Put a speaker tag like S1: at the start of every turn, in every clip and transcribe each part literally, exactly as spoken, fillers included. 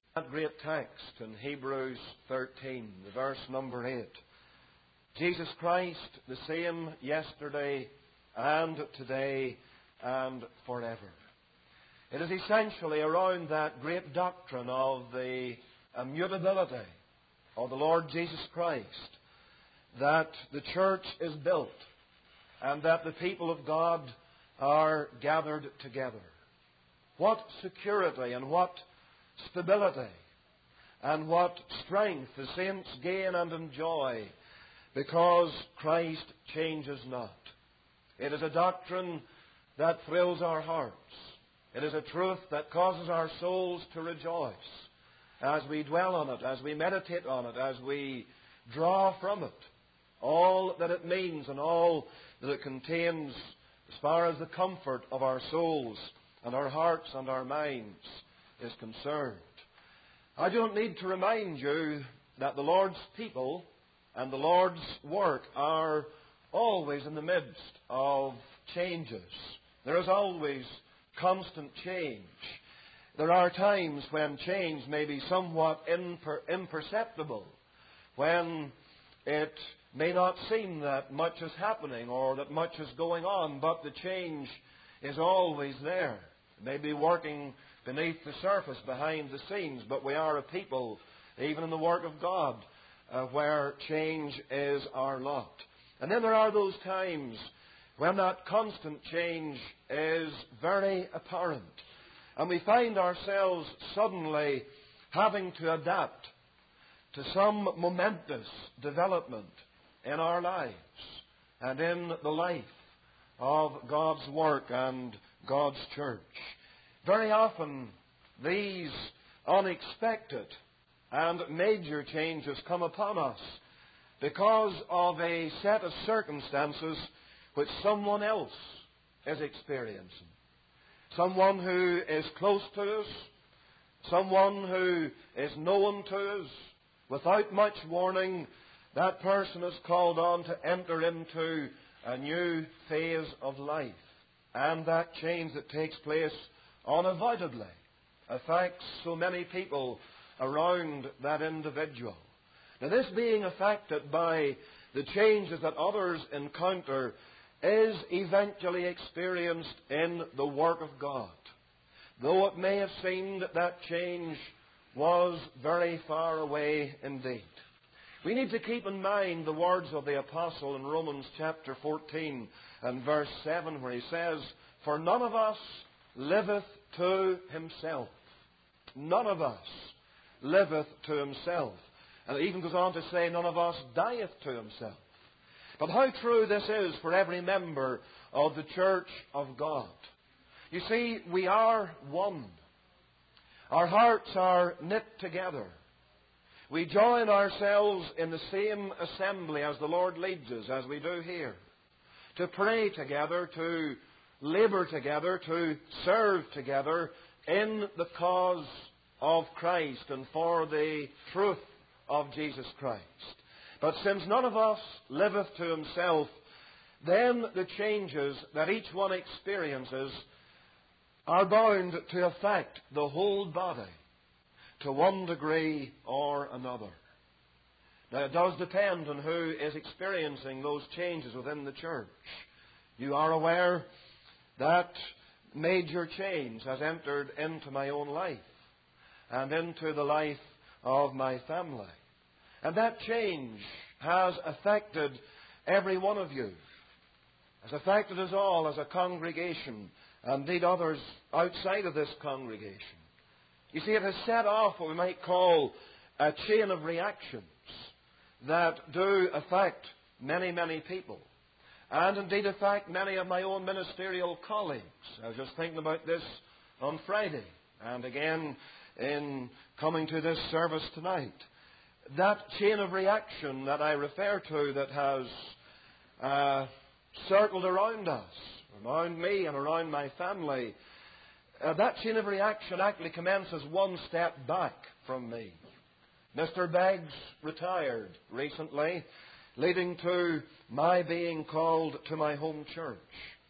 S1: That great text in Hebrews thirteen, the verse number eight. Jesus Christ, the same yesterday and today and forever. It is essentially around that great doctrine of the immutability of the Lord Jesus Christ that the church is built and that the people of God are gathered together. What security and what stability and what strength the saints gain and enjoy because Christ changes not. It is a doctrine that thrills our hearts. It is a truth that causes our souls to rejoice as we dwell on it, as we meditate on it, as we draw from it all that it means and all that it contains as far as the comfort of our souls and our hearts and our minds is concerned. I don't need to remind you that the Lord's people and the Lord's work are always in the midst of changes. There is always constant change. There are times when change may be somewhat imper- imperceptible, when it may not seem that much is happening or that much is going on, but the change is always there. It may be working beneath the surface, behind the scenes, but we are a people, even in the work of God, uh, where change is our lot. And then there are those times when that constant change is very apparent, and we find ourselves suddenly having to adapt to some momentous development in our lives and in the life of God's work and God's church. Very often these unexpected and major changes come upon us because of a set of circumstances which someone else is experiencing. Someone who is close to us, someone who is known to us. Without much warning, that person is called on to enter into a new phase of life. And that change that takes place unavoidably affects so many people around that individual. Now, this being affected by the changes that others encounter is eventually experienced in the work of God, though it may have seemed that that change was very far away indeed. We need to keep in mind the words of the Apostle in Romans chapter fourteen and verse seven, where he says, "For none of us liveth to himself." None of us liveth to himself. And it even goes on to say, none of us dieth to himself. But how true this is for every member of the church of God. You see, we are one. Our hearts are knit together. We join ourselves in the same assembly as the Lord leads us, as we do here, to pray together, to labour together, to serve together in the cause of Christ and for the truth of Jesus Christ. But since none of us liveth to himself, then the changes that each one experiences are bound to affect the whole body to one degree or another. Now, it does depend on who is experiencing those changes within the church. You are aware that major change has entered into my own life and into the life of my family. And that change has affected every one of you, has affected us all as a congregation, and indeed others outside of this congregation. You see, it has set off what we might call a chain of reactions that do affect many, many people, and indeed affect many of my own ministerial colleagues. I was just thinking about this on Friday, and again in coming to this service tonight. That chain of reaction that I refer to that has uh, circled around us, around me and around my family, uh, that chain of reaction actually commences one step back from me. Mister Beggs retired recently, leading to my being called to my home church.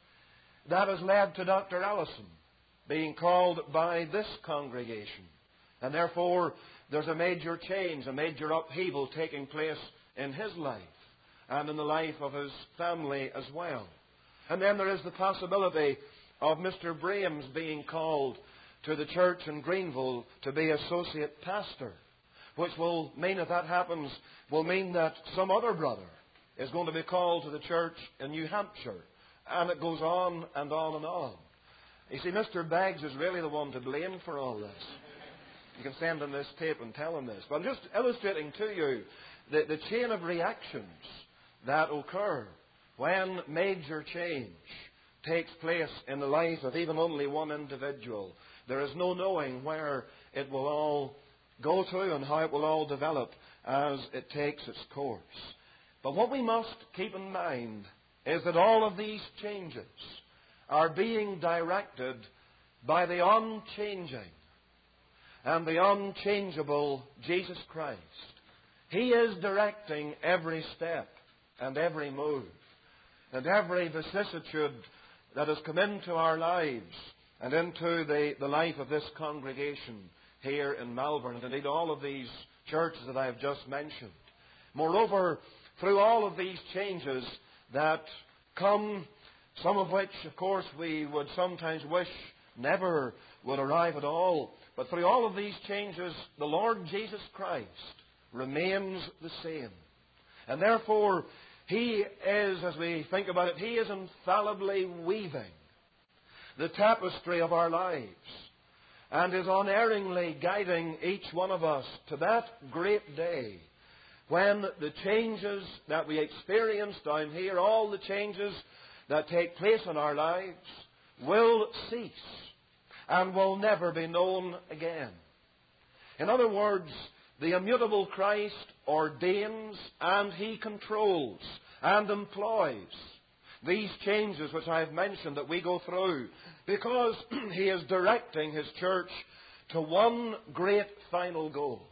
S1: That has led to Doctor Allison being called by this congregation And therefore, there's a major change, a major upheaval taking place in his life and in the life of his family as well. And then there is the possibility of Mister Braham's being called to the church in Greenville to be associate pastor, which will mean, if that happens, will mean that some other brother is going to be called to the church in New Hampshire. And it goes on and on and on. You see, Mister Beggs is really the one to blame for all this. You can send him this tape and tell him this. But I'm just illustrating to you the, the chain of reactions that occur when major change takes place in the life of even only one individual. There is no knowing where it will all go to and how it will all develop as it takes its course. But what we must keep in mind is that all of these changes are being directed by the unchanging and the unchangeable Jesus Christ. He is directing every step and every move and every vicissitude that has come into our lives and into the, the life of this congregation here in Malvern, and indeed all of these churches that I have just mentioned. Moreover, through all of these changes that come, some of which, of course, we would sometimes wish never would arrive at all, but through all of these changes, the Lord Jesus Christ remains the same. And therefore, He is, as we think about it, He is infallibly weaving the tapestry of our lives and is unerringly guiding each one of us to that great day when the changes that we experience down here, all the changes that take place in our lives, will cease and will never be known again. In other words, the immutable Christ ordains and He controls and employs these changes which I have mentioned that we go through, because He is directing His church to one great final goal.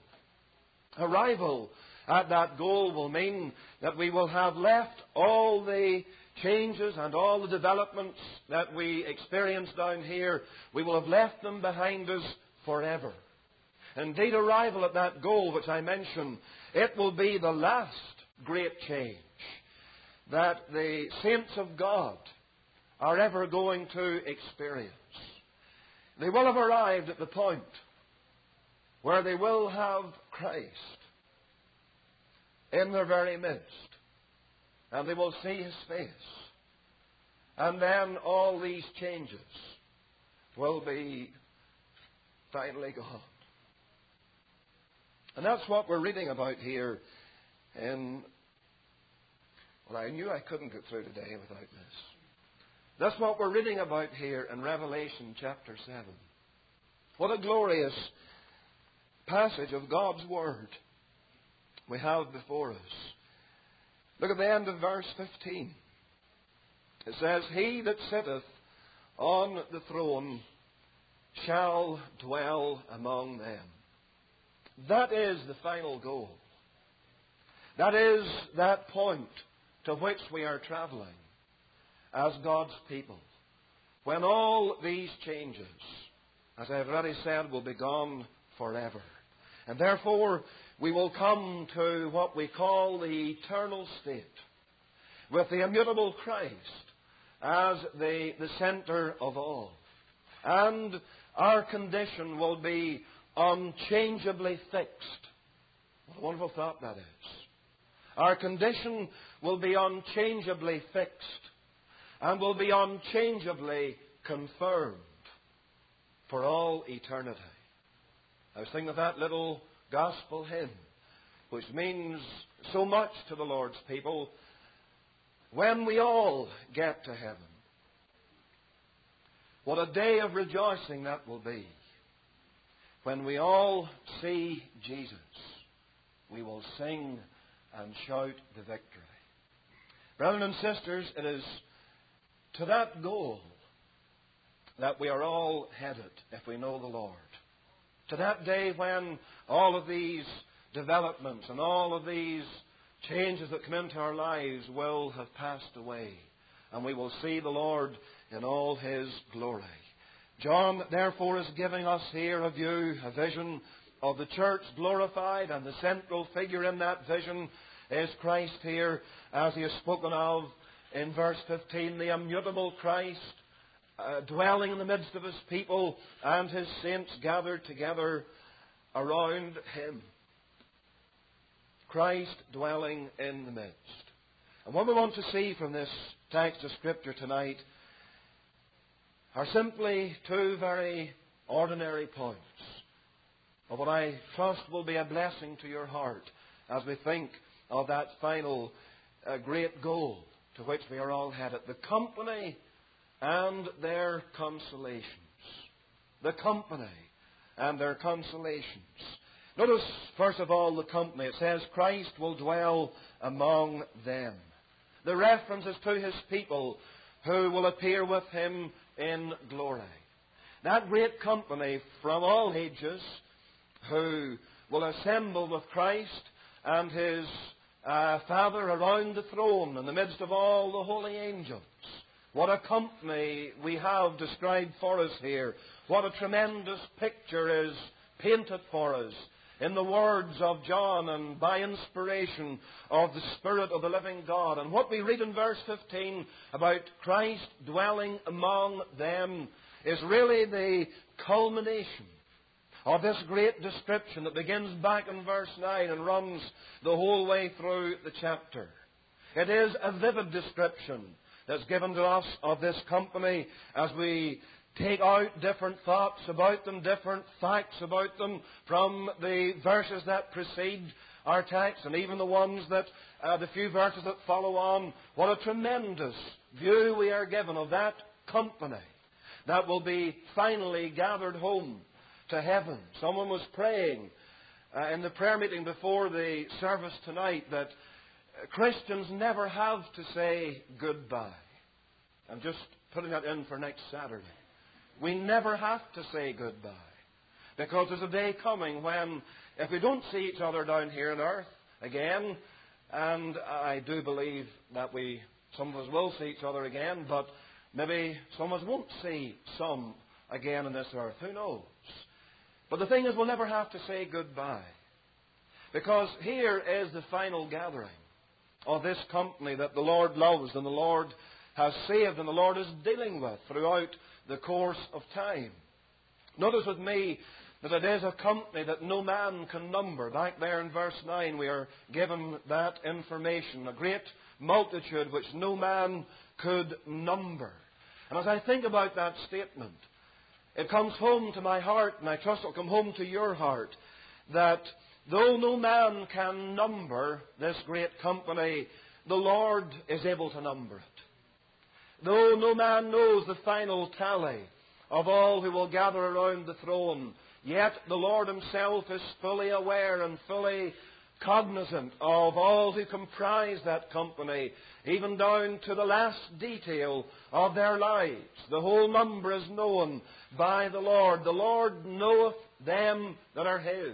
S1: Arrival at that goal will mean that we will have left all the changes and all the developments that we experience down here. We will have left them behind us forever. Indeed, arrival at that goal which I mentioned, it will be the last great change that the saints of God are ever going to experience. They will have arrived at the point where they will have Christ in their very midst, and they will see His face. And then all these changes will be finally gone. And that's what we're reading about here in... Well, I knew I couldn't get through today without this. That's what we're reading about here in Revelation chapter seven. What a glorious passage of God's Word we have before us. Look at the end of verse fifteen. It says, He that sitteth on the throne shall dwell among them. That is the final goal. That is that point to which we are traveling as God's people. When all these changes, as I have already said, will be gone forever. And therefore, we will come to what we call the eternal state, with the immutable Christ as the, the center of all. And our condition will be unchangeably fixed. What a wonderful thought that is. Our condition will be unchangeably fixed and will be unchangeably confirmed for all eternity. I was thinking of that little gospel hymn, which means so much to the Lord's people. When we all get to heaven, what a day of rejoicing that will be. When we all see Jesus, we will sing and shout the victory. Brothers and sisters, it is to that goal that we are all headed if we know the Lord. To that day when all of these developments and all of these changes that come into our lives will have passed away, and we will see the Lord in all His glory. John, therefore, is giving us here a view, a vision of the church glorified, and the central figure in that vision is Christ here, as he is spoken of in verse fifteen, the immutable Christ, uh, dwelling in the midst of his people and his saints gathered together around him. Christ dwelling in the midst. And what we want to see from this text of Scripture tonight are simply two very ordinary points of what I trust will be a blessing to your heart as we think of that final uh, great goal to which we are all headed. The company and their consolations. The company and their consolations. Notice, first of all, the company. It says, Christ will dwell among them. The reference is to his people who will appear with him in glory. That great company from all ages who will assemble with Christ and his uh, Father around the throne in the midst of all the holy angels. What a company we have described for us here. What a tremendous picture is painted for us in the words of John and by inspiration of the Spirit of the living God. And what we read in verse fifteen about Christ dwelling among them is really the culmination of this great description that begins back in verse nine and runs the whole way through the chapter. It is a vivid description that's given to us of this company as we take out different thoughts about them, different facts about them from the verses that precede our text and even the ones that, uh, the few verses that follow on. What a tremendous view we are given of that company that will be finally gathered home to heaven. Someone was praying uh, in the prayer meeting before the service tonight that Christians never have to say goodbye. I'm just putting that in for next Saturday. We never have to say goodbye. Because there's a day coming when, if we don't see each other down here on earth again, and I do believe that we, some of us will see each other again, but maybe some of us won't see some again on this earth. Who knows? But the thing is, we'll never have to say goodbye. Because here is the final gathering of this company that the Lord loves and the Lord has saved and the Lord is dealing with throughout the course of time. Notice with me that it is a company that no man can number. Back there in verse nine we are given that information. A great multitude which no man could number. And as I think about that statement, it comes home to my heart, and I trust it will come home to your heart, that though no man can number this great company, the Lord is able to number it. Though no man knows the final tally of all who will gather around the throne, yet the Lord himself is fully aware and fully cognizant of all who comprise that company, even down to the last detail of their lives. The whole number is known by the Lord. The Lord knoweth them that are his.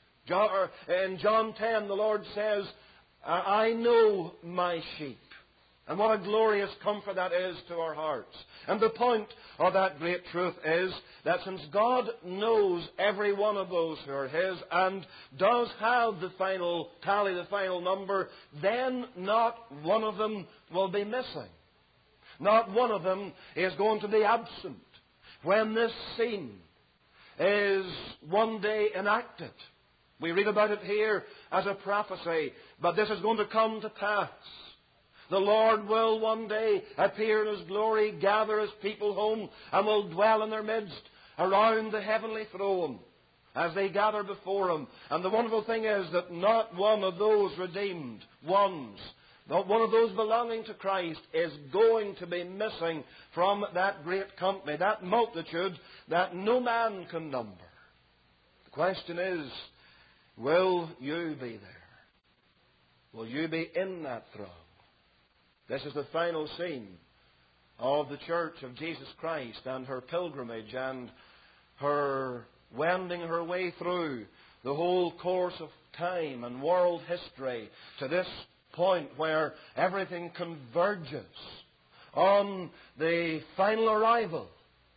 S1: In John ten, the Lord says, I know my sheep. And what a glorious comfort that is to our hearts. And the point of that great truth is that since God knows every one of those who are his and does have the final tally, the final number, then not one of them will be missing. Not one of them is going to be absent when this scene is one day enacted. We read about it here as a prophecy, but this is going to come to pass. The Lord will one day appear in his glory, gather his people home, and will dwell in their midst around the heavenly throne as they gather before him. And the wonderful thing is that not one of those redeemed ones, not one of those belonging to Christ, is going to be missing from that great company, that multitude that no man can number. The question is, will you be there? Will you be in that throng? This is the final scene of the Church of Jesus Christ and her pilgrimage and her wending her way through the whole course of time and world history to this point where everything converges on the final arrival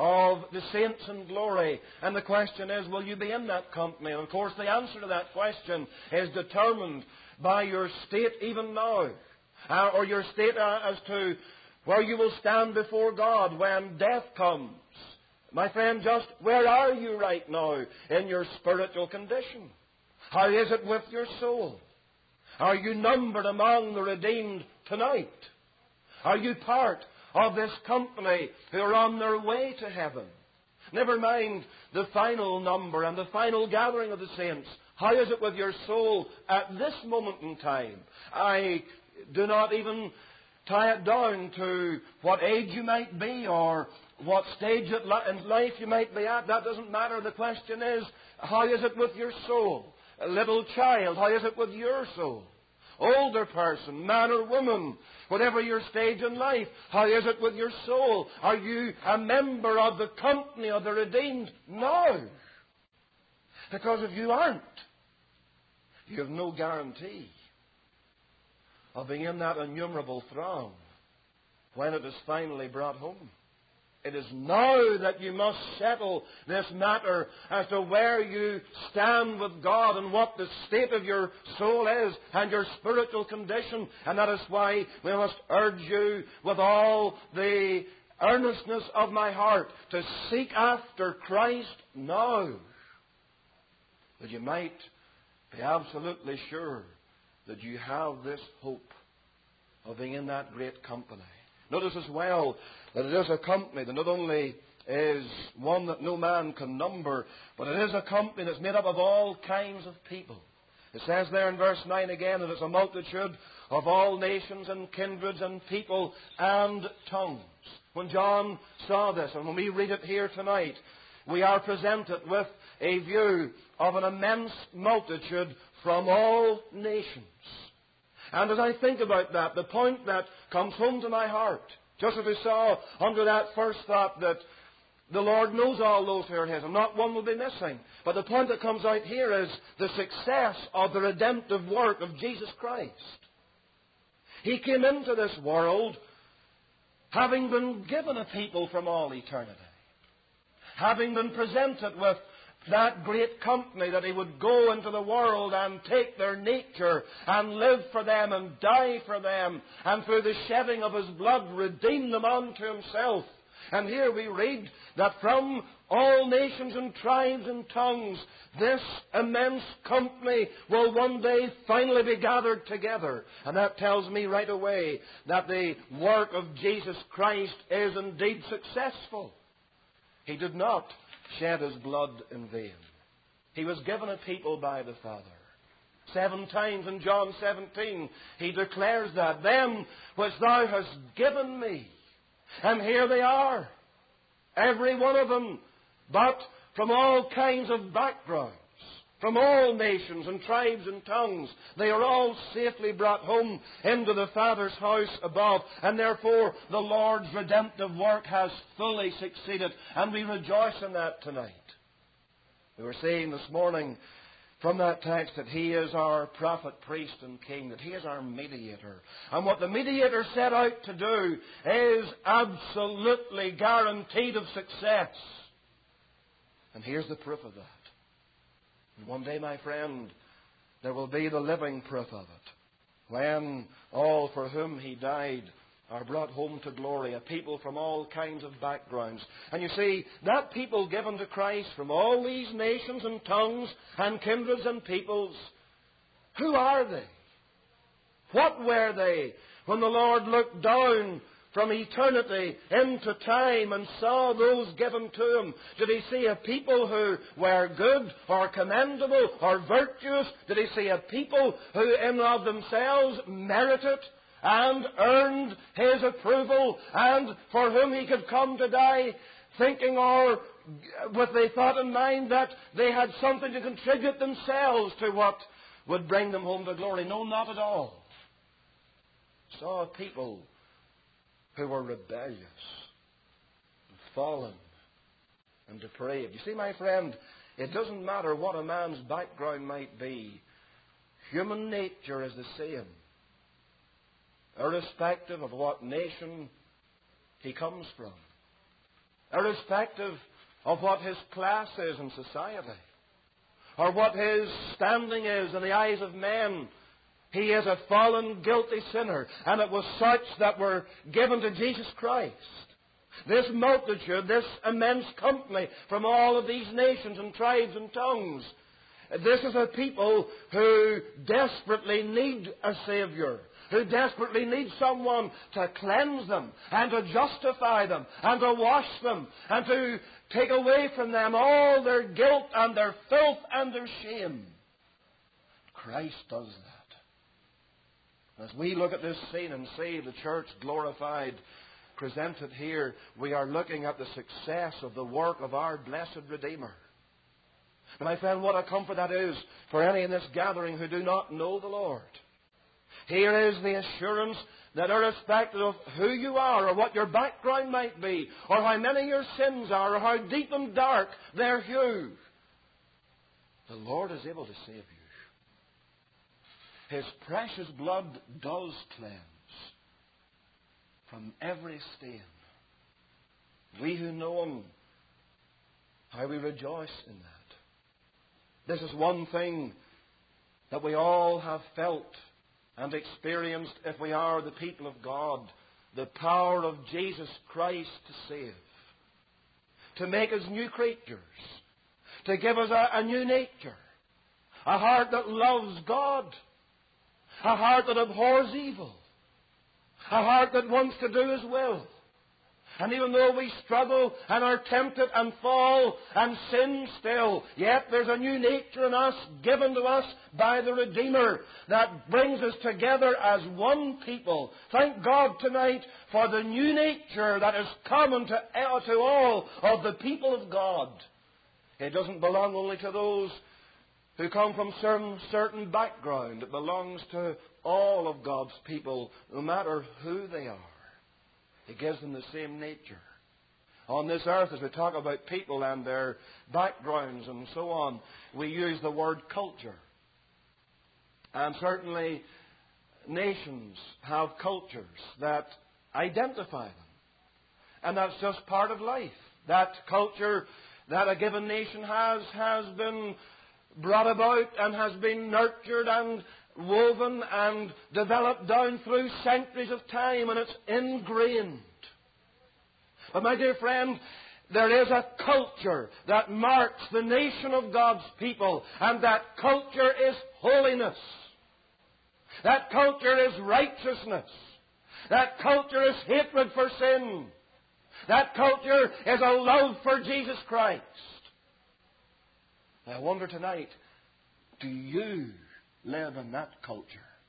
S1: of the saints in glory. And the question is, will you be in that company? And of course, the answer to that question is determined by your state even now, uh, or your state uh, as to where you will stand before God when death comes. My friend, just where are you right now in your spiritual condition? How is it with your soul? Are you numbered among the redeemed tonight? Are you part of this company who are on their way to heaven? Never mind the final number and the final gathering of the saints. How is it with your soul at this moment in time? I do not even tie it down to what age you might be or what stage in life you might be at. That doesn't matter. The question is, how is it with your soul? A little child, how is it with your soul? Older person, man or woman, whatever your stage in life, how is it with your soul? Are you a member of the company of the redeemed? No. Because if you aren't, you have no guarantee of being in that innumerable throng when it is finally brought home. It is now that you must settle this matter as to where you stand with God and what the state of your soul is and your spiritual condition. And that is why we must urge you with all the earnestness of my heart to seek after Christ now, that you might be absolutely sure that you have this hope of being in that great company. Notice as well that it is a company that not only is one that no man can number, but it is a company that's made up of all kinds of people. It says there in verse nine again that it's a multitude of all nations and kindreds and people and tongues. When John saw this, and when we read it here tonight, we are presented with a view of an immense multitude from all nations. And as I think about that, the point that comes home to my heart, just as we saw under that first thought that the Lord knows all those who are His, and not one will be missing. But the point that comes out here is the success of the redemptive work of Jesus Christ. He came into this world having been given a people from all eternity, having been presented with that great company that He would go into the world and take their nature and live for them and die for them, and through the shedding of His blood redeem them unto Himself. And here we read that from all nations and tribes and tongues, this immense company will one day finally be gathered together. And that tells me right away that the work of Jesus Christ is indeed successful. He did not shed His blood in vain. He was given a people by the Father. Seven times in John seventeen, He declares that, them which Thou hast given me. And here they are, every one of them, but from all kinds of backgrounds, from all nations and tribes and tongues. They are all safely brought home into the Father's house above. And therefore, the Lord's redemptive work has fully succeeded. And we rejoice in that tonight. We were saying this morning from that text that He is our prophet, priest, and king, that He is our mediator. And what the mediator set out to do is absolutely guaranteed of success. And here's the proof of that. And one day, my friend, there will be the living proof of it, when all for whom He died are brought home to glory, a people from all kinds of backgrounds. And you see, that people given to Christ from all these nations and tongues and kindreds and peoples, who are they? What were they when the Lord looked down from eternity into time and saw those given to Him? Did He see a people who were good or commendable or virtuous? Did He see a people who in and of themselves merited and earned His approval, and for whom He could come to die, thinking or with the thought in mind that they had something to contribute themselves to what would bring them home to glory? No, not at all. Saw a people who were rebellious, and fallen, and depraved. You see, my friend, it doesn't matter what a man's background might be. Human nature is the same, irrespective of what nation he comes from. irrespective of what his class is in society, or what his standing is in the eyes of men. He is a fallen, guilty sinner, and it was such that were given to Jesus Christ. This multitude, this immense company from all of these nations and tribes and tongues, this is a people who desperately need a Savior, who desperately need someone to cleanse them and to justify them and to wash them and to take away from them all their guilt and their filth and their shame. Christ does that. As we look at this scene and see the church glorified, presented here, we are looking at the success of the work of our blessed Redeemer. And my friend, what a comfort that is for any in this gathering who do not know the Lord. Here is the assurance that irrespective of who you are or what your background might be or how many your sins are or how deep and dark their hue, the Lord is able to save you. His precious blood does cleanse from every stain. We who know Him, how we rejoice in that. This is one thing that we all have felt and experienced if we are the people of God. The power of Jesus Christ to save. To make us new creatures. To give us a, a new nature. A heart that loves God. A heart that abhors evil. A heart that wants to do His will. And even though we struggle and are tempted and fall and sin still, yet there's a new nature in us given to us by the Redeemer that brings us together as one people. Thank God tonight for the new nature that is common to, to all of the people of God. It doesn't belong only to those who come from some certain background. It belongs to all of God's people, no matter who they are. He gives them the same nature. On this earth, as we talk about people and their backgrounds and so on, we use the word culture. And certainly nations have cultures that identify them. And that's just part of life. That culture that a given nation has, has been brought about and has been nurtured and woven and developed down through centuries of time, and it's ingrained. But my dear friend, there is a culture that marks the nation of God's people, and that culture is holiness. That culture is righteousness. That culture is hatred for sin. That culture is a love for Jesus Christ. I wonder tonight, do you live in that culture?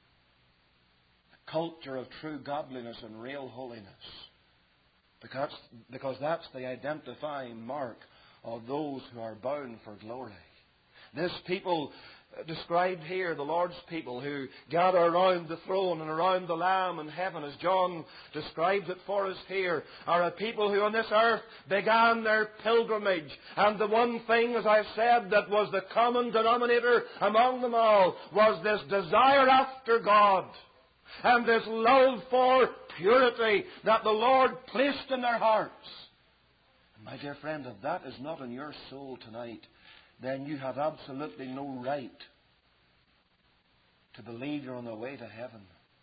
S1: A culture of true godliness and real holiness. Because, because that's the identifying mark of those who are bound for glory. This people described here, the Lord's people who gather around the throne and around the Lamb in heaven, as John describes it for us here, are a people who on this earth began their pilgrimage. And the one thing, as I've said, that was the common denominator among them all was this desire after God and this love for purity that the Lord placed in their hearts. And my dear friend, if that is not in your soul tonight, then you have absolutely no right to believe you're on the way to heaven.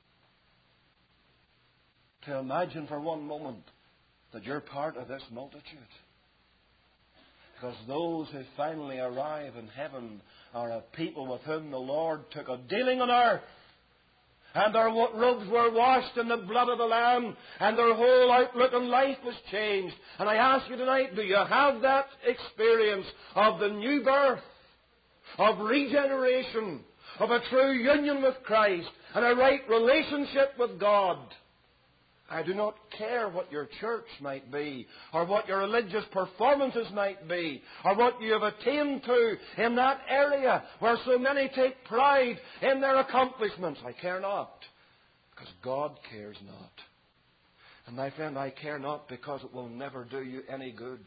S1: To imagine for one moment that you're part of this multitude. Because those who finally arrive in heaven are a people with whom the Lord took a dealing on earth. And their robes were washed in the blood of the Lamb, and their whole outlook on life was changed. And I ask you tonight, do you have that experience of the new birth, of regeneration, of a true union with Christ, and a right relationship with God? I do not care what your church might be, or what your religious performances might be, or what you have attained to in that area where so many take pride in their accomplishments. I care not, because God cares not. And my friend, I care not because it will never do you any good.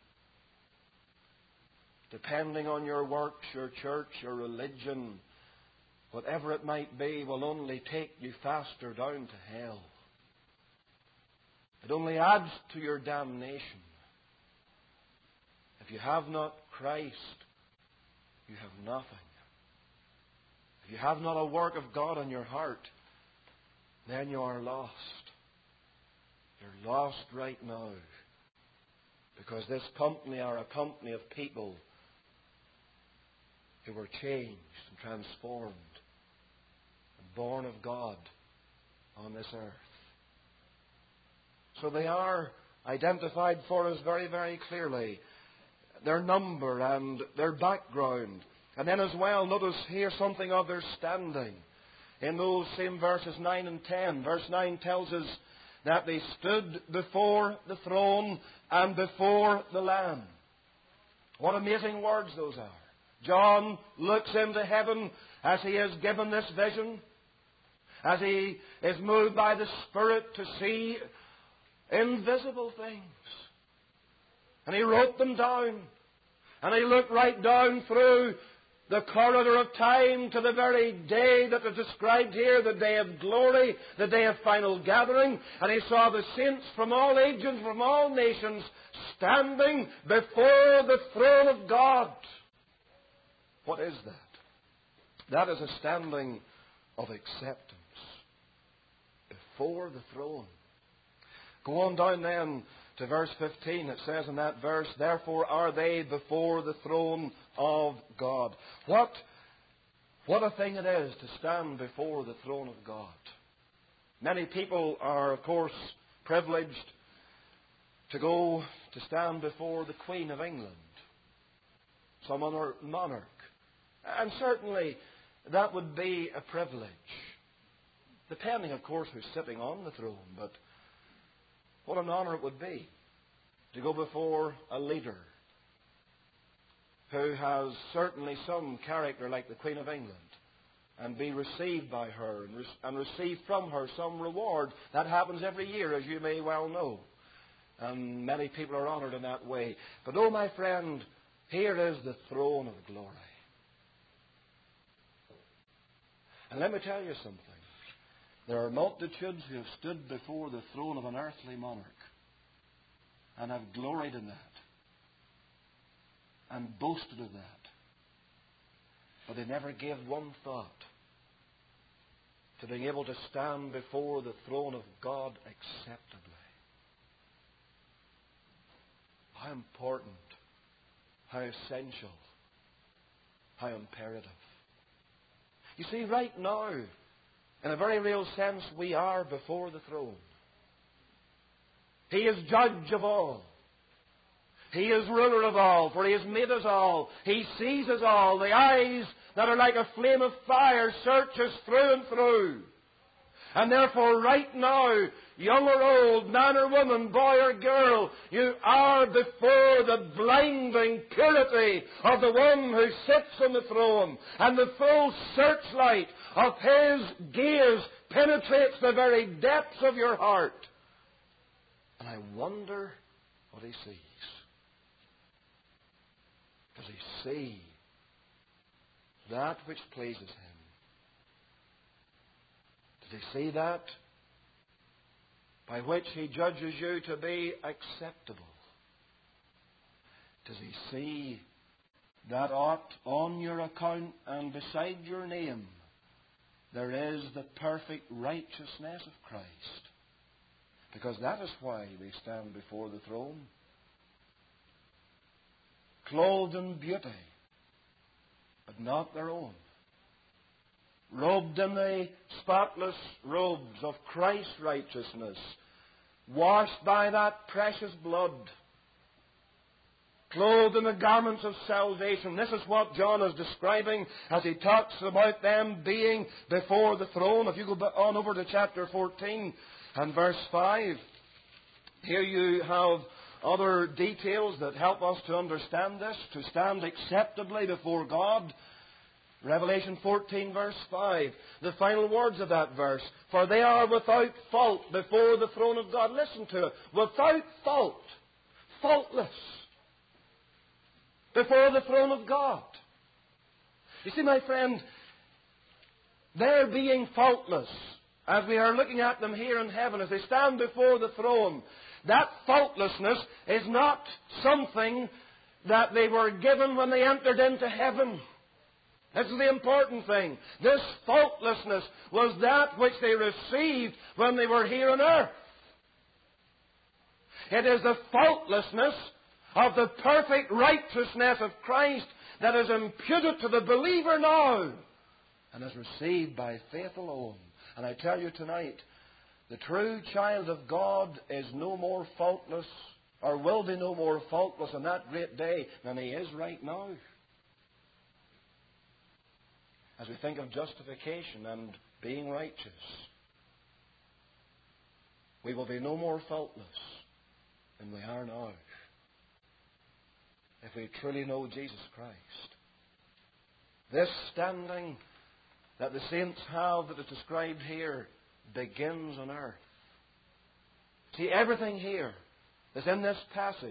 S1: Depending on your works, your church, your religion, whatever it might be, will only take you faster down to hell. It only adds to your damnation. If you have not Christ, you have nothing. If you have not a work of God in your heart, then you are lost. You're lost right now. Because this company are a company of people who were changed and transformed and born of God on this earth. So they are identified for us very, very clearly. Their number and their background. And then as well, notice here something of their standing. In those same verses nine and ten. Verse nine tells us that they stood before the throne and before the Lamb. What amazing words those are. John looks into heaven as he is given this vision, as he is moved by the Spirit to see invisible things. And he wrote them down. And he looked right down through the corridor of time to the very day that is described here, the day of glory, the day of final gathering. And he saw the saints from all ages, from all nations, standing before the throne of God. What is that? That is a standing of acceptance before the throne. Go on down then to verse fifteen. It says in that verse, therefore are they before the throne of God. What, what a thing it is to stand before the throne of God. Many people are, of course, privileged to go to stand before the Queen of England, some other monarch. And certainly that would be a privilege, depending, of course, who's sitting on the throne. But what an honour it would be to go before a leader who has certainly some character like the Queen of England and be received by her and, re- and receive from her some reward. That happens every year, as you may well know. And many people are honoured in that way. But oh, my friend, here is the throne of glory. And let me tell you something. There are multitudes who have stood before the throne of an earthly monarch and have gloried in that and boasted of that. But they never gave one thought to being able to stand before the throne of God acceptably. How important, how essential, how imperative. You see, right now, in a very real sense, we are before the throne. He is judge of all. He is ruler of all, for He has made us all. He sees us all. The eyes that are like a flame of fire search us through and through. And therefore, right now, young or old, man or woman, boy or girl, you are before the blinding purity of the one who sits on the throne. And the full searchlight of His gaze penetrates the very depths of your heart. And I wonder what He sees. Does He see that which pleases Him? Does He see that by which He judges you to be acceptable? Does He see that ought on your account and beside your name there is the perfect righteousness of Christ? Because that is why they stand before the throne. Clothed in beauty, but not their own. Robed in the spotless robes of Christ's righteousness, washed by that precious blood, clothed in the garments of salvation. This is what John is describing as he talks about them being before the throne. If you go on over to chapter fourteen and verse five, here you have other details that help us to understand this, to stand acceptably before God. Revelation fourteen verse five, the final words of that verse. For they are without fault before the throne of God. Listen to it. Without fault. Faultless. Before the throne of God. You see, my friend, their being faultless, as we are looking at them here in heaven, as they stand before the throne, that faultlessness is not something that they were given when they entered into heaven. This is the important thing. This faultlessness was that which they received when they were here on earth. It is the faultlessness of the perfect righteousness of Christ that is imputed to the believer now and is received by faith alone. And I tell you tonight, the true child of God is no more faultless, or will be no more faultless on that great day than he is right now. As we think of justification and being righteous, we will be no more faultless than we are now if we truly know Jesus Christ. This standing that the saints have that is described here begins on earth. See, everything here is in this passage.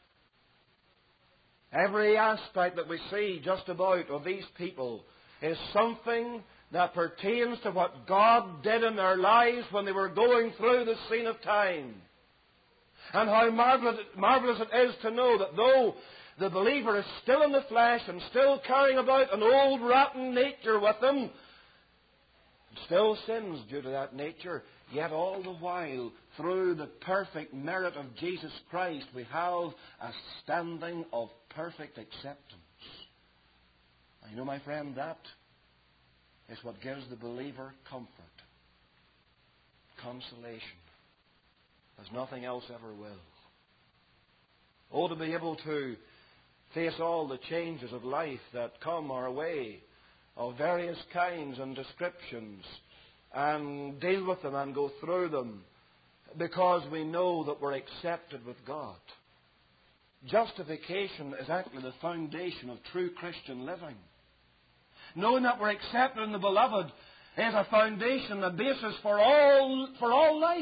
S1: Every aspect that we see just about of these people is something that pertains to what God did in their lives when they were going through the scene of time. And how marvelous, marvelous it is to know that though the believer is still in the flesh and still carrying about an old rotten nature with him, and still sins due to that nature, yet all the while, through the perfect merit of Jesus Christ, we have a standing of perfect acceptance. And you know, my friend, that is what gives the believer comfort, consolation, as nothing else ever will. Oh, to be able to face all the changes of life that come our way, of various kinds and descriptions, and deal with them and go through them, because we know that we're accepted with God. Justification is actually the foundation of true Christian living. Knowing that we're accepted in the Beloved is a foundation, a basis for all, for all life.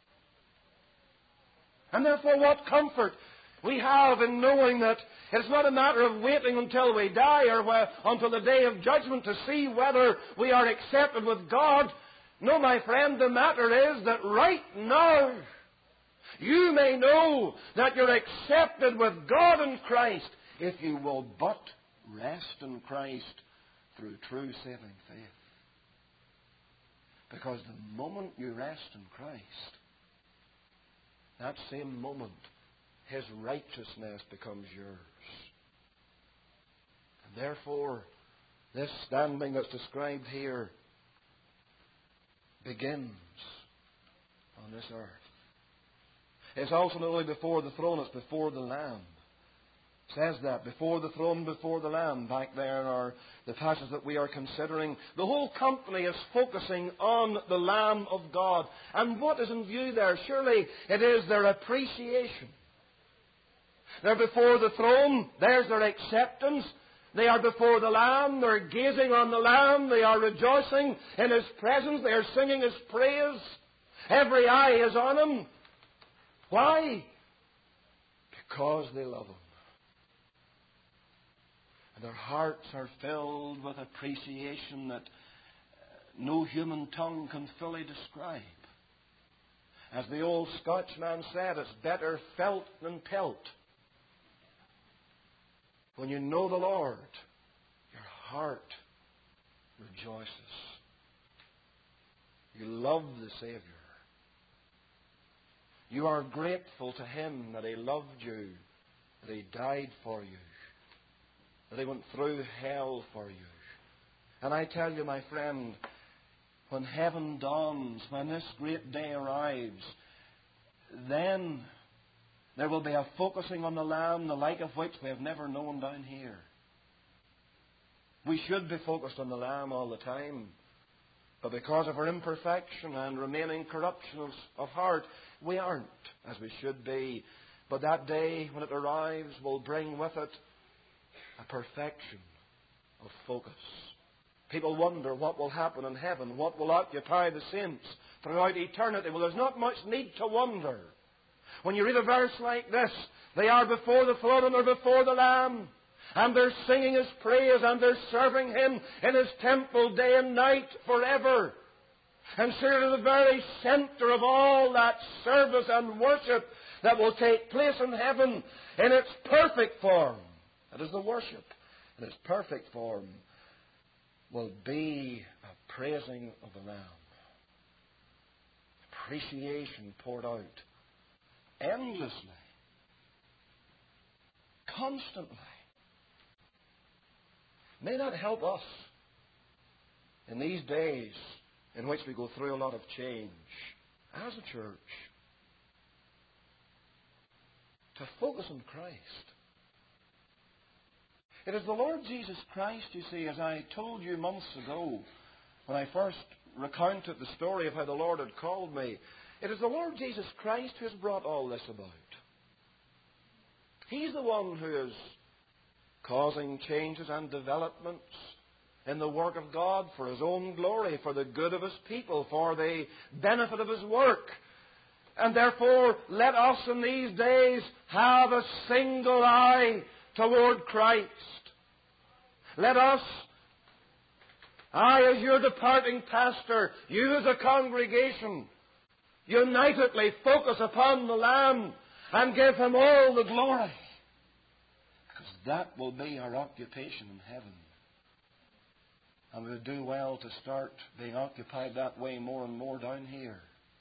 S1: And therefore, what comfort we have in knowing that it's not a matter of waiting until we die or where, until the day of judgment to see whether we are accepted with God. No, my friend, the matter is that right now you may know that you're accepted with God in Christ if you will but rest in Christ through true saving faith. Because the moment you rest in Christ, that same moment, His righteousness becomes yours. And therefore, this standing that's described here begins on this earth. It's also not only before the throne, it's before the Lamb. It says that, before the throne, before the Lamb, back there in our, the passage that we are considering. The whole company is focusing on the Lamb of God. And what is in view there? Surely it is their appreciation. They're before the throne, there's their acceptance. They are before the Lamb, they're gazing on the Lamb, they are rejoicing in His presence, they are singing His praise. Every eye is on Him. Why? Because they love Him. And their hearts are filled with appreciation that no human tongue can fully describe. As the old Scotchman said, it's better felt than pelt. When you know the Lord, your heart rejoices. You love the Savior. You are grateful to Him that He loved you, that He died for you, that He went through hell for you. And I tell you, my friend, when heaven dawns, when this great day arrives, then there will be a focusing on the Lamb, the like of which we have never known down here. We should be focused on the Lamb all the time. But because of our imperfection and remaining corruption of, of heart, we aren't as we should be. But that day, when it arrives, will bring with it a perfection of focus. People wonder what will happen in heaven, what will occupy the saints throughout eternity. Well, there's not much need to wonder. When you read a verse like this, they are before the throne and they're before the Lamb. And they're singing His praise and they're serving Him in His temple day and night forever. And surely the very center of all that service and worship that will take place in heaven in its perfect form, that is the worship, in its perfect form, will be a praising of the Lamb. Appreciation poured out endlessly, constantly. May that help us in these days in which we go through a lot of change as a church to focus on Christ. It is the Lord Jesus Christ, you see, as I told you months ago when I first recounted the story of how the Lord had called me. It is the Lord Jesus Christ who has brought all this about. He's the one who is causing changes and developments in the work of God for His own glory, for the good of His people, for the benefit of His work. And therefore, let us in these days have a single eye toward Christ. Let us, I as your departing pastor, you as a congregation, unitedly focus upon the Lamb and give Him all the glory. Because that will be our occupation in heaven. And we would do well to start being occupied that way more and more down here.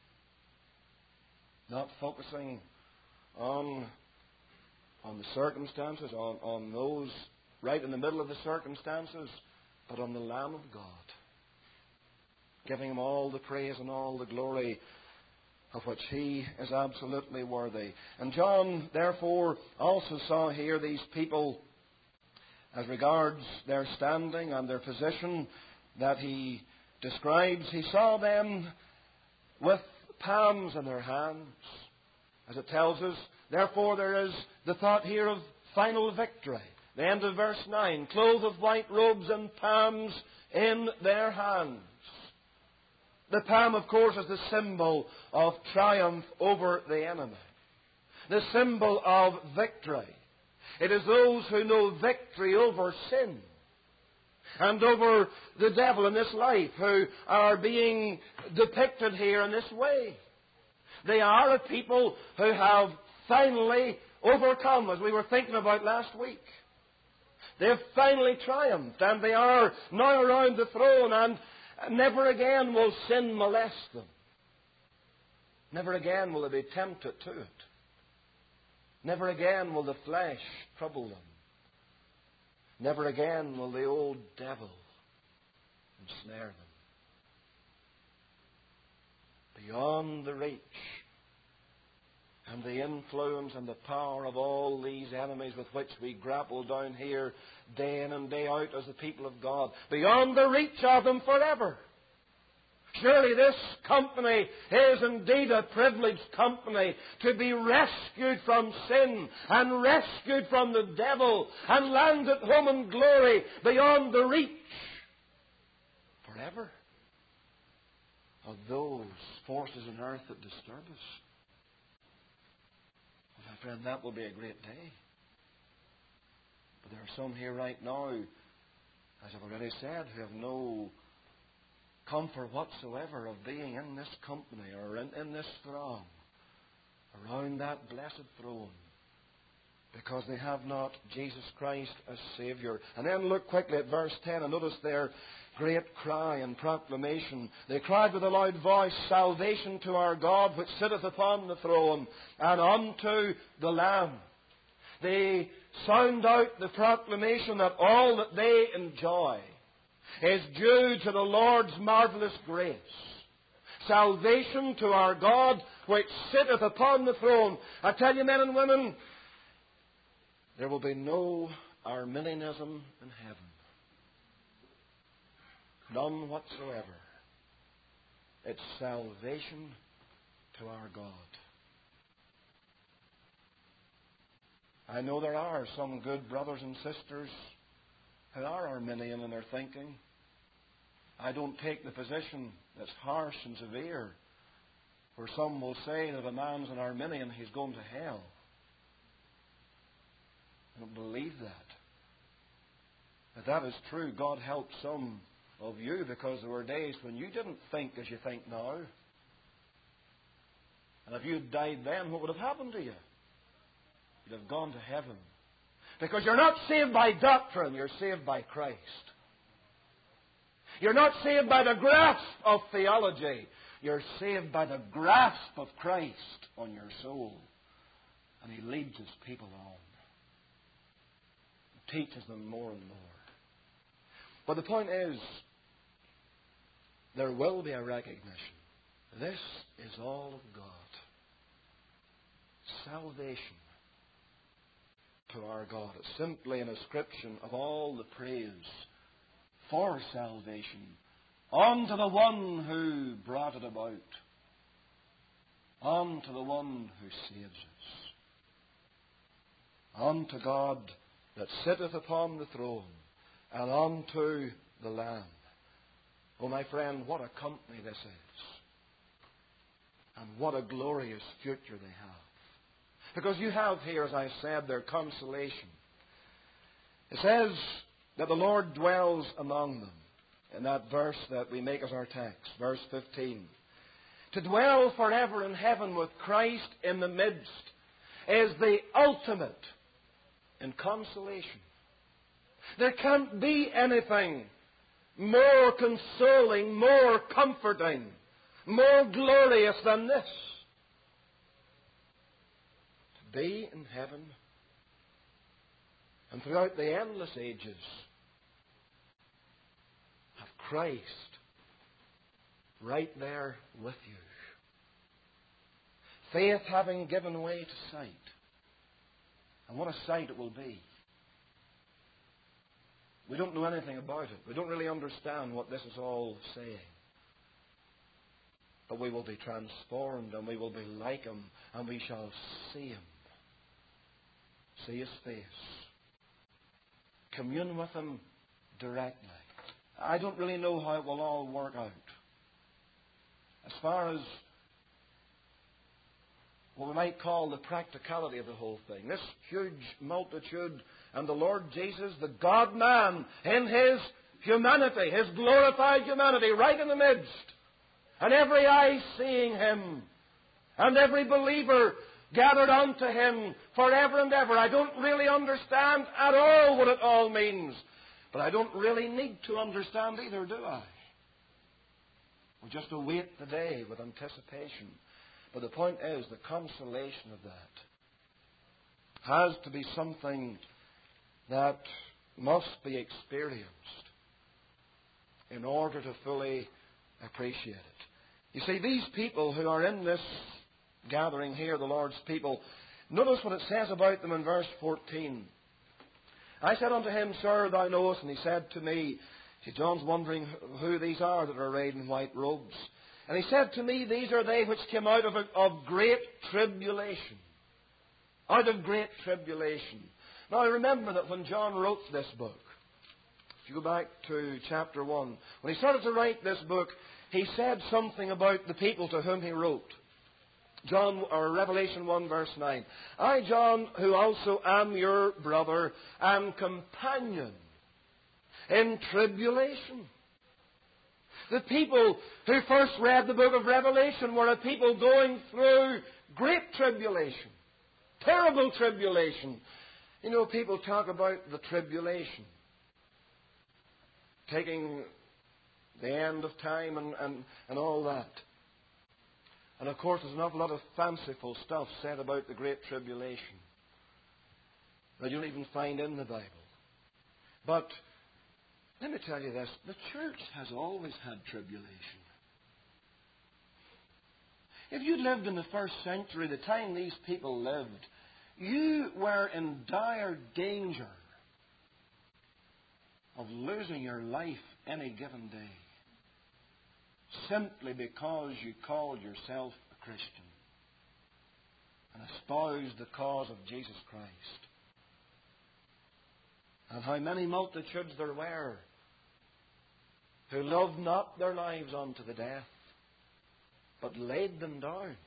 S1: Not focusing on, on the circumstances, on, on those right in the middle of the circumstances, but on the Lamb of God. Giving Him all the praise and all the glory of which He is absolutely worthy. And John, therefore, also saw here these people as regards their standing and their position that he describes. He saw them with palms in their hands, as it tells us. Therefore, there is the thought here of final victory. The end of verse nine, clothed with white robes and palms in their hands. The palm, of course, is the symbol of triumph over the enemy. The symbol of victory. It is those who know victory over sin and over the devil in this life who are being depicted here in this way. They are a people who have finally overcome, as we were thinking about last week. They have finally triumphed, and they are now around the throne, and never again will sin molest them. Never again will they be tempted to it. Never again will the flesh trouble them. Never again will the old devil ensnare them. Beyond the reach and the influence and the power of all these enemies with which we grapple down here day in and day out as the people of God. Beyond the reach of them forever. Surely this company is indeed a privileged company to be rescued from sin and rescued from the devil and landed home in glory beyond the reach forever of those forces on earth that disturb us. Well, my friend, that will be a great day. But there are some here right now, as I've already said, who have no comfort whatsoever of being in this company or in, in this throng around that blessed throne because they have not Jesus Christ as Saviour. And then look quickly at verse ten and notice their great cry and proclamation. They cried with a loud voice, "Salvation to our God which sitteth upon the throne and unto the Lamb." They sound out the proclamation that all that they enjoy is due to the Lord's marvellous grace. Salvation to our God which sitteth upon the throne. I tell you, men and women, there will be no Arminianism in heaven. None whatsoever. It's salvation to our God. I know there are some good brothers and sisters who are Arminian in their thinking. I don't take the position that's harsh and severe, where some will say that a man's an Arminian, he's going to hell. I don't believe that. If that is true, God help some of you, because there were days when you didn't think as you think now. And if you'd died then, what would have happened to you? You'd have gone to heaven. Because you're not saved by doctrine, you're saved by Christ. You're not saved by the grasp of theology. You're saved by the grasp of Christ on your soul. And He leads His people on. He teaches them more and more. But the point is, there will be a recognition. This is all of God. Salvation to our God. It's simply an ascription of all the praise for salvation unto the one who brought it about, unto the one who saves us, unto God that sitteth upon the throne, and unto the Lamb. Oh, my friend, what a company this is. And what a glorious future they have. Because you have here, as I said, their consolation. It says that the Lord dwells among them, in that verse that we make as our text, verse fifteen. To dwell forever in heaven with Christ in the midst is the ultimate in consolation. There can't be anything more consoling, more comforting, more glorious than this. To be in heaven and throughout the endless ages have Christ right there with you. Faith having given way to sight. And what a sight it will be. We don't know anything about it. We don't really understand what this is all saying. But we will be transformed and we will be like Him and we shall see Him. See His face. Commune with Him directly. I don't really know how it will all work out. As far as what we might call the practicality of the whole thing. This huge multitude and the Lord Jesus, the God-man, in His humanity, His glorified humanity, right in the midst. And every eye seeing Him. And every believer gathered unto Him forever and ever. I don't really understand at all what it all means. But I don't really need to understand either, do I? We just await the day with anticipation. But the point is, the consolation of that has to be something that must be experienced in order to fully appreciate it. You see, these people who are in this gathering here, the Lord's people, notice what it says about them in verse fourteen. I said unto him, Sir, thou knowest, and he said to me, see, John's wondering who these are that are arrayed in white robes. And he said to me, these are they which came out of, a, of great tribulation. Out of great tribulation. Now remember that when John wrote this book, if you go back to chapter one, when he started to write this book, he said something about the people to whom he wrote. John, or Revelation one verse nine. I, John, who also am your brother and companion in tribulation. The people who first read the book of Revelation were a people going through great tribulation. Terrible tribulation. You know, people talk about the tribulation. Taking the end of time and, and, and all that. And of course, there's an awful lot of fanciful stuff said about the Great Tribulation that you don't even find in the Bible. But let me tell you this, the church has always had tribulation. If you lived in the first century, the time these people lived, you were in dire danger of losing your life any given day, simply because you called yourself a Christian and espoused the cause of Jesus Christ. And how many multitudes there were who loved not their lives unto the death, but laid them down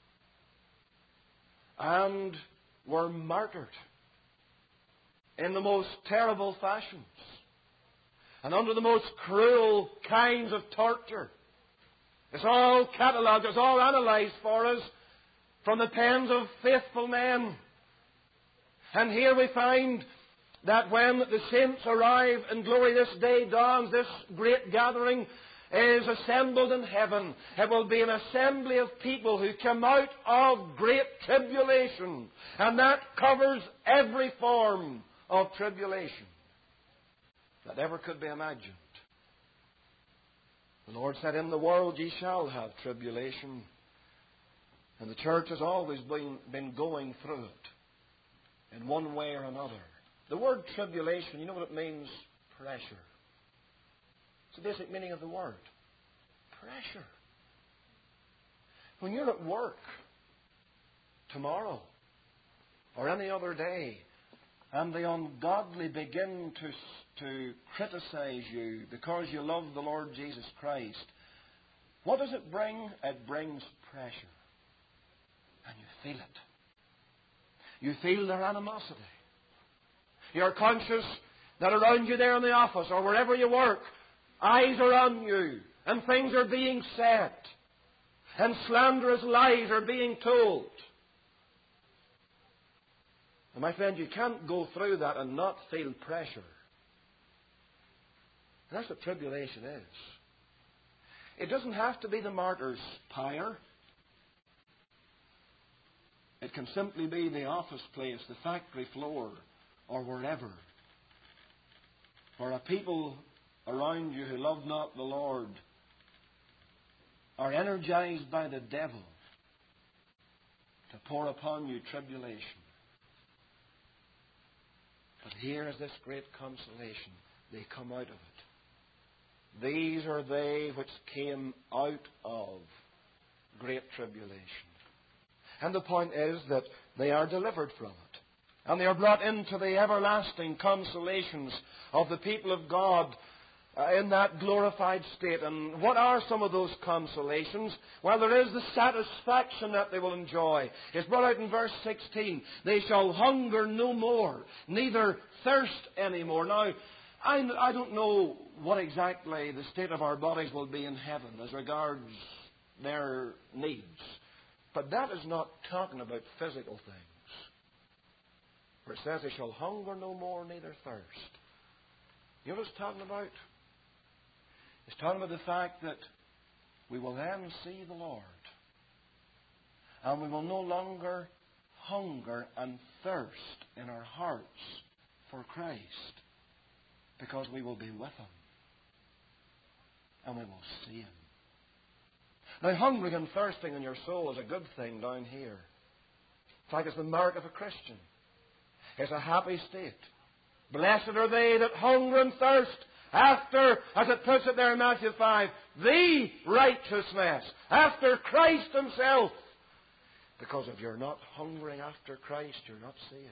S1: and were martyred in the most terrible fashions. and under the most cruel kinds of torture. It's all catalogued, it's all analysed for us from the pens of faithful men. And here we find that when the saints arrive in glory, this day dawns, this great gathering is assembled in heaven. It will be an assembly of people who come out of great tribulation. And that covers every form of tribulation that ever could be imagined. The Lord said, in the world ye shall have tribulation. And the church has always been, been going through it in one way or another. The word tribulation, you know what it means? Pressure. It's the basic meaning of the word. Pressure. When you're at work tomorrow or any other day and the ungodly begin to, to criticize you because you love the Lord Jesus Christ, what does it bring? It brings pressure. And you feel it. You feel their animosity. You're conscious that around you there in the office or wherever you work, eyes are on you and things are being said and slanderous lies are being told. And my friend, you can't go through that and not feel pressure. And that's what tribulation is. It doesn't have to be the martyr's pyre. It can simply be the office place, the factory floor, or wherever. For a people around you who love not the Lord are energized by the devil to pour upon you tribulation. But here is this great consolation. They come out of it. These are they which came out of great tribulation. And the point is that they are delivered from it. And they are brought into the everlasting consolations of the people of God uh, in that glorified state. And what are some of those consolations? Well, there is the satisfaction that they will enjoy. It's brought out in verse sixteen. They shall hunger no more, neither thirst any more. Now, I, I don't know what exactly the state of our bodies will be in heaven as regards their needs. But that is not talking about physical things. Where it says they shall hunger no more, neither thirst. You know what it's talking about? It's talking about the fact that we will then see the Lord. And we will no longer hunger and thirst in our hearts for Christ. Because we will be with Him. And we will see Him. Now, hungering and thirsting in your soul is a good thing down here. In fact, it's the mark of a Christian. It's a happy state. Blessed are they that hunger and thirst after, as it puts it there in Matthew five, the righteousness, after Christ Himself. Because if you're not hungering after Christ, you're not saved.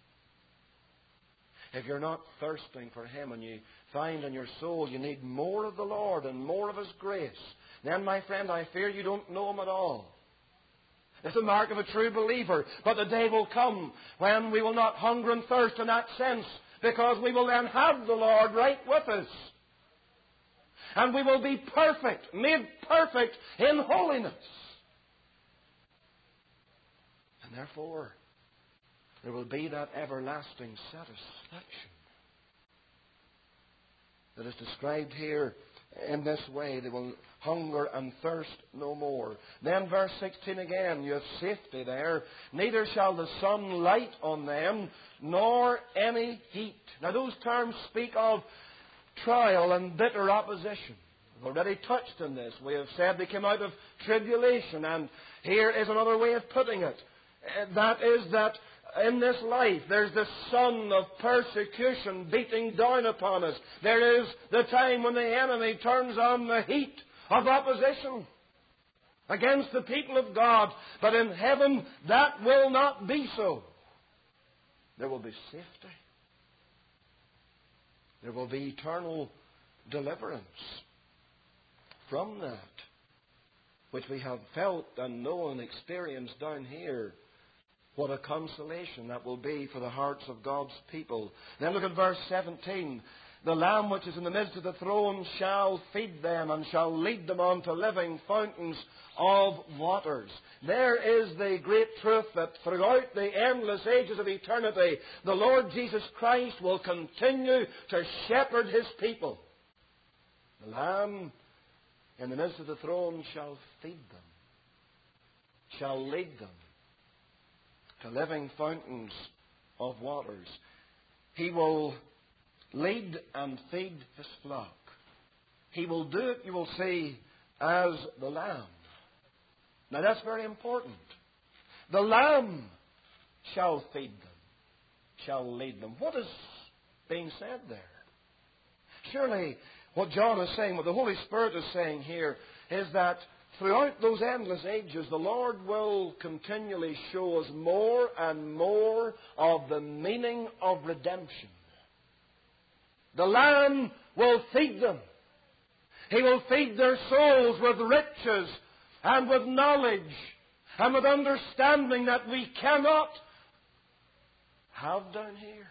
S1: If you're not thirsting for Him and you find in your soul you need more of the Lord and more of His grace, then, my friend, I fear you don't know Him at all. It's the mark of a true believer. But the day will come when we will not hunger and thirst in that sense, because we will then have the Lord right with us. And we will be perfect, made perfect in holiness. And therefore, there will be that everlasting satisfaction that is described here in this way. They will hunger and thirst no more. Then verse sixteen again, you have safety there. Neither shall the sun light on them, nor any heat. Now those terms speak of trial and bitter opposition. We've already touched on this. We have said they came out of tribulation, and here is another way of putting it. That is that in this life, there's the sun of persecution beating down upon us. There is the time when the enemy turns on the heat of opposition against the people of God. But in heaven, that will not be so. There will be safety. There will be eternal deliverance from that which we have felt and known and experienced down here. What a consolation that will be for the hearts of God's people. Then look at verse seventeen. The Lamb which is in the midst of the throne shall feed them and shall lead them on to living fountains of waters. There is the great truth that throughout the endless ages of eternity, the Lord Jesus Christ will continue to shepherd His people. The Lamb in the midst of the throne shall feed them, shall lead them to living fountains of waters. He will lead and feed His flock. He will do it, you will see, as the Lamb. Now that's very important. The Lamb shall feed them, shall lead them. What is being said there? Surely what John is saying, what the Holy Spirit is saying here, is that throughout those endless ages, the Lord will continually show us more and more of the meaning of redemption. The Lamb will feed them. He will feed their souls with riches and with knowledge and with understanding that we cannot have down here.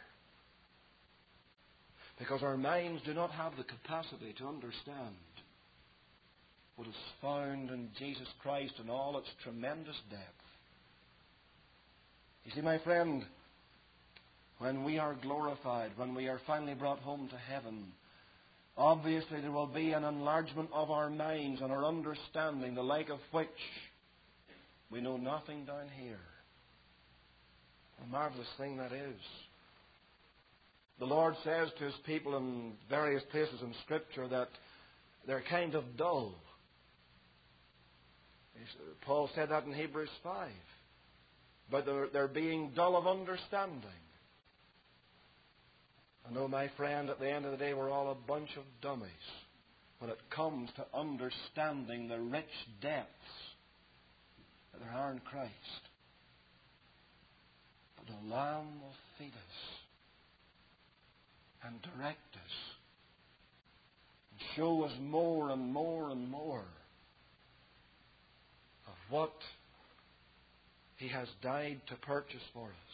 S1: Because our minds do not have the capacity to understand what is found in Jesus Christ in all its tremendous depth. You see, my friend, when we are glorified, when we are finally brought home to heaven, obviously there will be an enlargement of our minds and our understanding, the like of which we know nothing down here. A marvelous thing that is. The Lord says to His people in various places in Scripture that they're kind of dull. Paul said that in Hebrews five. But they're, they're being dull of understanding. I know, my friend, at the end of the day, we're all a bunch of dummies when it comes to understanding the rich depths that there are in Christ. But the Lamb will feed us and direct us and show us more and more and more of what He has died to purchase for us.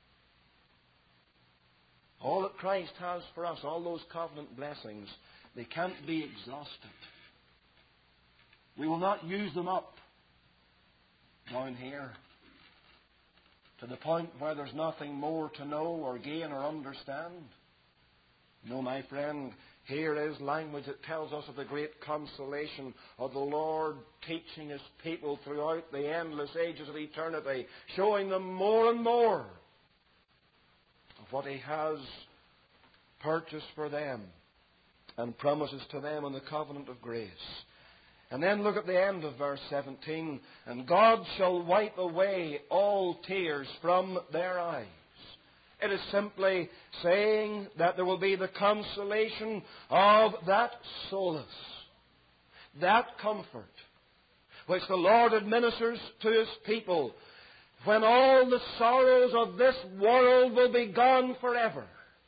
S1: All that Christ has for us, all those covenant blessings, they can't be exhausted. We will not use them up down here to the point where there's nothing more to know or gain or understand. No, my friend, here is language that tells us of the great consolation of the Lord teaching His people throughout the endless ages of eternity, showing them more and more of what He has purchased for them and promises to them in the covenant of grace. And then look at the end of verse seventeen. And God shall wipe away all tears from their eyes. It is simply saying that there will be the consolation of that solace, that comfort, which the Lord administers to His people when all the sorrows of this world will be gone forever.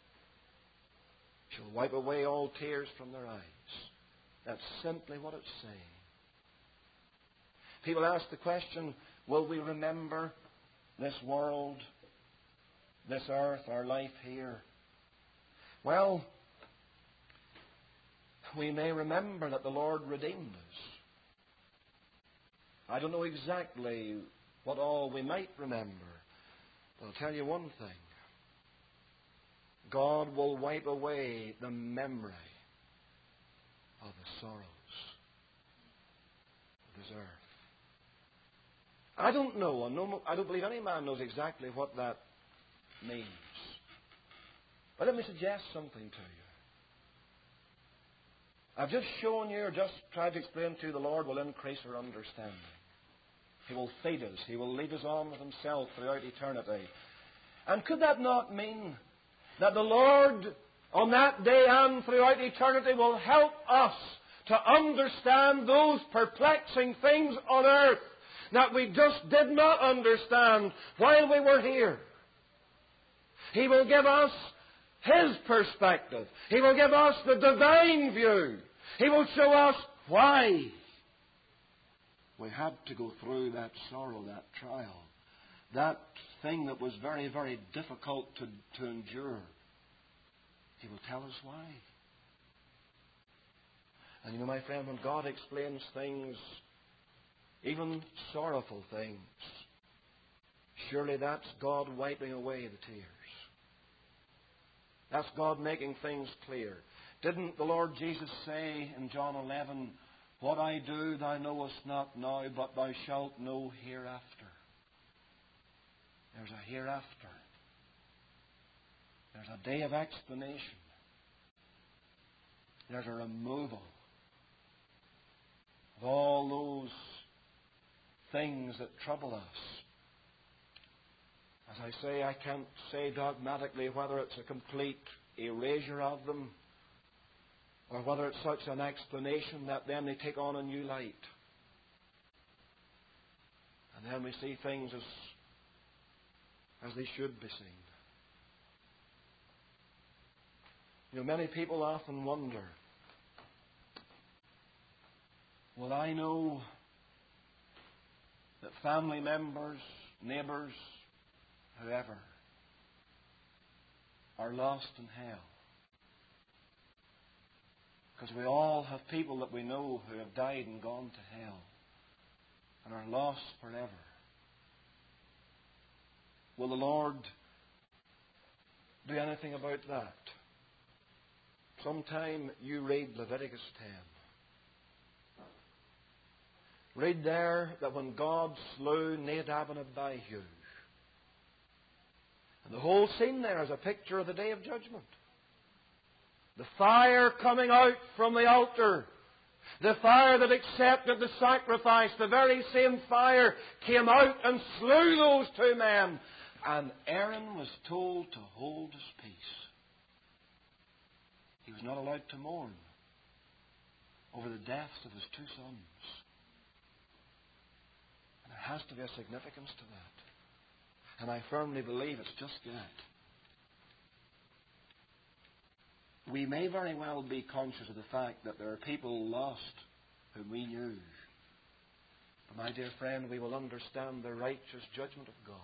S1: Shall wipe away all tears from their eyes. That's simply what it's saying. People ask the question, will we remember this world, this earth, our life here? Well, we may remember that the Lord redeemed us. I don't know exactly what all we might remember, but I'll tell you one thing. God will wipe away the memory of the sorrows of this earth. I don't know, I know, I don't believe any man knows exactly what that means. But let me suggest something to you. I've just shown you, or just tried to explain to you, the Lord will increase our understanding. He will feed us. He will lead us on with Himself throughout eternity. And could that not mean that the Lord on that day and throughout eternity will help us to understand those perplexing things on earth that we just did not understand while we were here? He will give us His perspective. He will give us the divine view. He will show us why we had to go through that sorrow, that trial, that thing that was very, very difficult to, to endure. He will tell us why. And you know, my friend, when God explains things, even sorrowful things, surely that's God wiping away the tears. That's God making things clear. Didn't the Lord Jesus say in John eleven, "What I do thou knowest not now, but thou shalt know hereafter"? There's a hereafter. There's a day of explanation. There's a removal of all those things that trouble us. As I say, I can't say dogmatically whether it's a complete erasure of them or whether it's such an explanation that then they take on a new light. And then we see things as, as they should be seen. You know, many people often wonder, will I know that family members, neighbours, whoever, are lost in hell? Because we all have people that we know who have died and gone to hell and are lost forever. Will the Lord do anything about that? Sometime you read Leviticus ten. Read there that when God slew Nadab and Abihu, and the whole scene there is a picture of the day of judgment. The fire coming out from the altar, the fire that accepted the sacrifice, the very same fire came out and slew those two men. And Aaron was told to hold his peace. He was not allowed to mourn over the deaths of his two sons. And there has to be a significance to that. And I firmly believe it's just that. We may very well be conscious of the fact that there are people lost whom we knew. But my dear friend, we will understand the righteous judgment of God.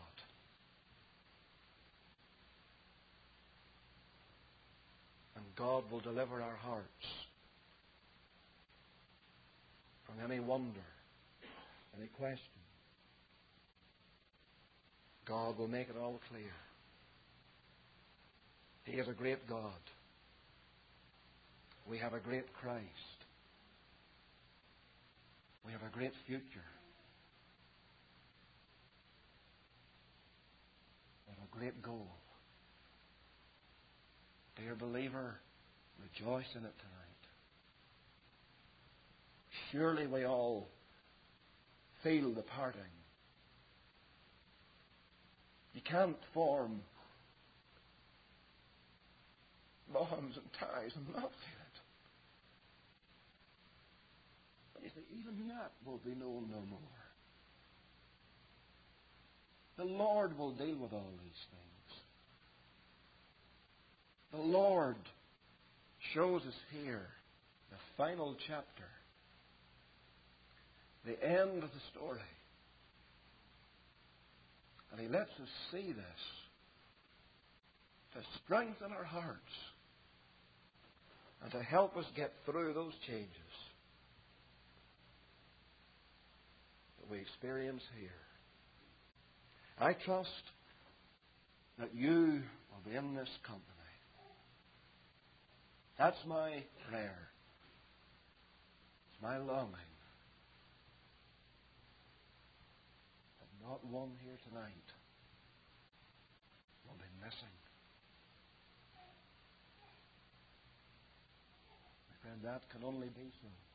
S1: And God will deliver our hearts from any wonder, any question. God will make it all clear. He is a great God. We have a great Christ. We have a great future. We have a great goal. Dear believer, rejoice in it tonight. Surely we all feel the parting. You can't form bonds and ties and not feel it. But you see, even that will be known no more. The Lord will deal with all these things. The Lord shows us here the final chapter, the end of the story. And He lets us see this to strengthen our hearts and to help us get through those changes that we experience here. I trust that you will be in this company. That's my prayer. It's my longing. That not one here tonight will be missing. My friend, that can only be so